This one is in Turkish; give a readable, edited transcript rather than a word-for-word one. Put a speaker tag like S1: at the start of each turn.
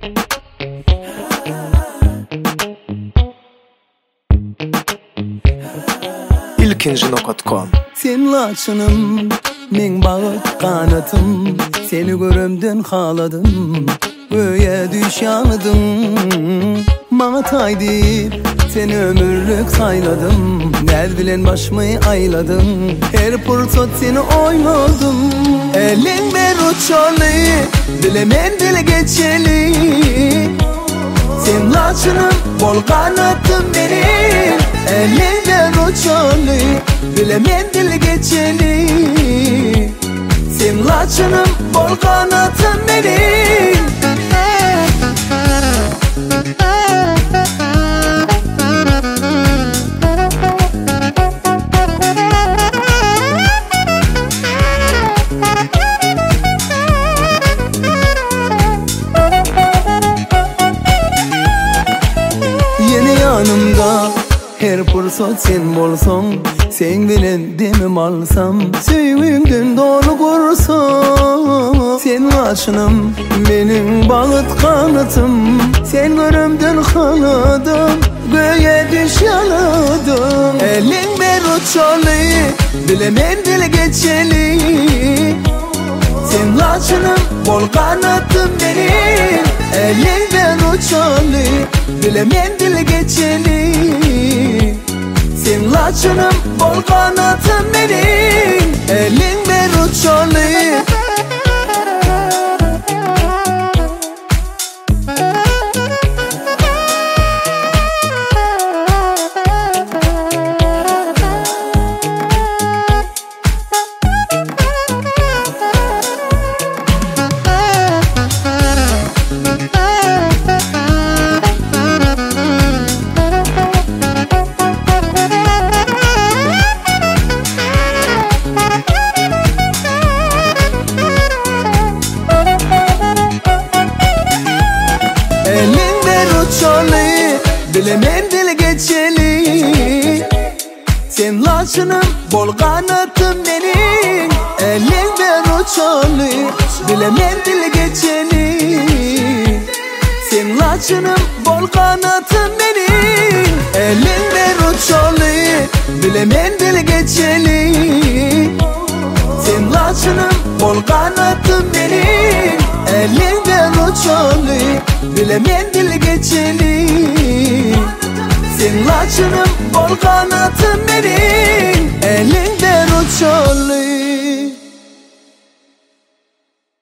S1: ilkinji.com.
S2: Sen laçınım, men bağıt kanatım, seni görümden haladım, göğe düşyanıdım. Bana tay deyip seni ömürlük sayladım, derd bilen başımı ayladım, her fırsat seni oynadım. Elin ver uçalı, bilemen dile geçeli. Sen laçınım, bol kanatım benim. Elin ver uçalı, bilemen dile geçeli. Sen laçınım, bol kanatım benim. Yanımda her fırsat sen bolsan, sen bilen demim alsam, sevimden doğru kursam. Sen laçınım, benim bağıt kanatım, sen görümden haladım, göğe düşyaladım. Elin ver uçalı, bilemen dile geçeli. Sen laçınım, bol kanatım benim. Elin ver uçalı, bilemen dile geçeli. Sen laçınım, bol kanatım benim. Elin ver uçalı. Elin ver uçalı, bilemen dile geçeli. Sen laçınım, bol kanatım benim. Elin ver uçalı, bilemen dile geçeli. Sen laçınım, bol kanatım benim. Elin ver uçalı, bilemen dile geçeli. Sen laçınım, bol kanatım benim. Elin ver uçalı, bilemen dile geçeli. Sen laçınım, bol kanatım benim. Elin ver uçalı.